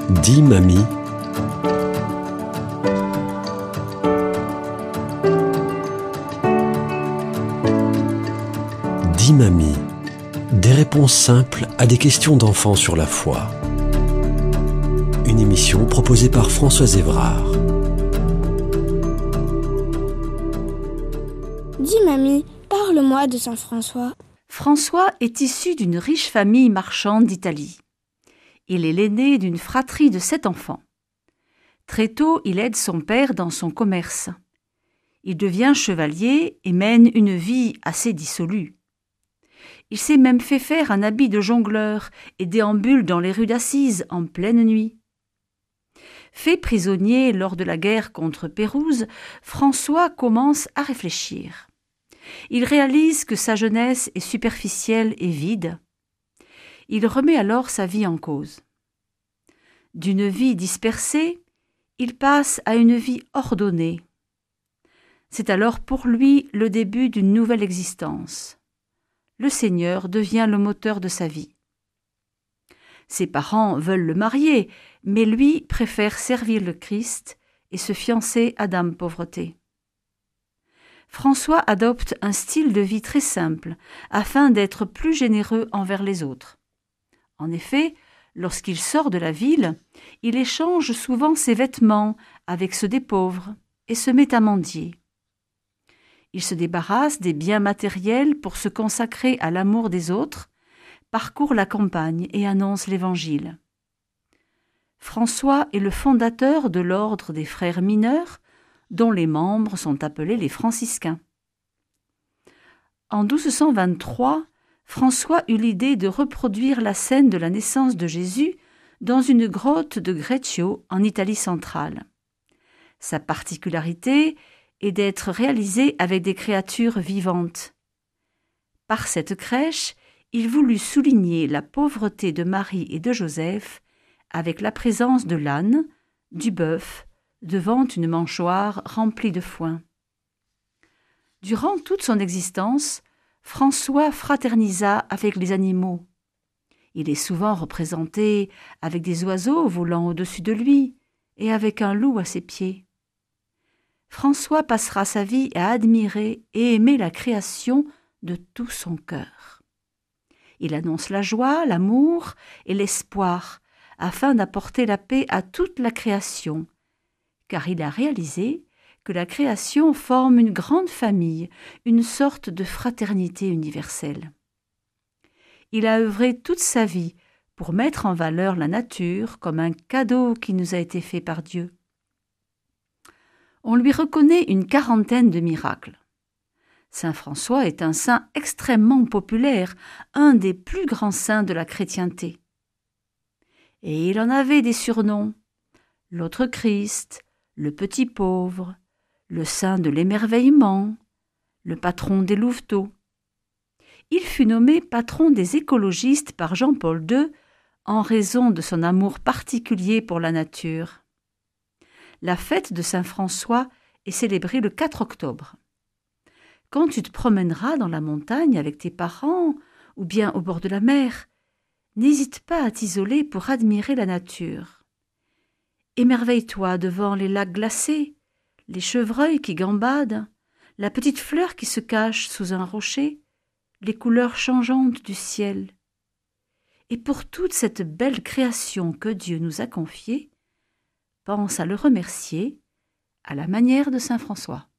Dis mamie. Dis mamie. Des réponses simples à des questions d'enfants sur la foi. Une émission proposée par Françoise Évrard. Dis mamie, parle-moi de Saint François. François est issu d'une riche famille marchande d'Italie. Il est l'aîné d'une fratrie de 7 enfants. Très tôt, il aide son père dans son commerce. Il devient chevalier et mène une vie assez dissolue. Il s'est même fait faire un habit de jongleur et déambule dans les rues d'Assise en pleine nuit. Fait prisonnier lors de la guerre contre Pérouse, François commence à réfléchir. Il réalise que sa jeunesse est superficielle et vide. Il remet alors sa vie en cause. D'une vie dispersée, il passe à une vie ordonnée. C'est alors pour lui le début d'une nouvelle existence. Le Seigneur devient le moteur de sa vie. Ses parents veulent le marier, mais lui préfère servir le Christ et se fiancer à Dame Pauvreté. François adopte un style de vie très simple, afin d'être plus généreux envers les autres. En effet, lorsqu'il sort de la ville, il échange souvent ses vêtements avec ceux des pauvres et se met à mendier. Il se débarrasse des biens matériels pour se consacrer à l'amour des autres, parcourt la campagne et annonce l'Évangile. François est le fondateur de l'ordre des frères mineurs, dont les membres sont appelés les franciscains. En 1223, François eut l'idée de reproduire la scène de la naissance de Jésus dans une grotte de Greccio en Italie centrale. Sa particularité est d'être réalisé avec des créatures vivantes. Par cette crèche, il voulut souligner la pauvreté de Marie et de Joseph avec la présence de l'âne, du bœuf, devant une mangeoire remplie de foin. Durant toute son existence, François fraternisa avec les animaux. Il est souvent représenté avec des oiseaux volant au-dessus de lui et avec un loup à ses pieds. François passera sa vie à admirer et aimer la création de tout son cœur. Il annonce la joie, l'amour et l'espoir afin d'apporter la paix à toute la création, car il a réalisé que la création forme une grande famille, une sorte de fraternité universelle. Il a œuvré toute sa vie pour mettre en valeur la nature comme un cadeau qui nous a été fait par Dieu. On lui reconnaît une 40aine de miracles. Saint François est un saint extrêmement populaire, un des plus grands saints de la chrétienté. Et il en avait des surnoms: l'autre Christ, le petit pauvre, le saint de l'émerveillement, le patron des louveteaux. Il fut nommé patron des écologistes par Jean-Paul II en raison de son amour particulier pour la nature. La fête de Saint François est célébrée le 4 octobre. Quand tu te promèneras dans la montagne avec tes parents ou bien au bord de la mer, n'hésite pas à t'isoler pour admirer la nature. Émerveille-toi devant les lacs glacés, les chevreuils qui gambadent, la petite fleur qui se cache sous un rocher, les couleurs changeantes du ciel. Et pour toute cette belle création que Dieu nous a confiée, pense à le remercier à la manière de Saint François.